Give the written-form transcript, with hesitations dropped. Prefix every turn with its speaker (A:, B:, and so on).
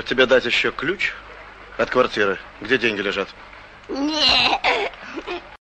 A: Может быть, тебе дать еще ключ от квартиры, где деньги лежат?
B: Нет.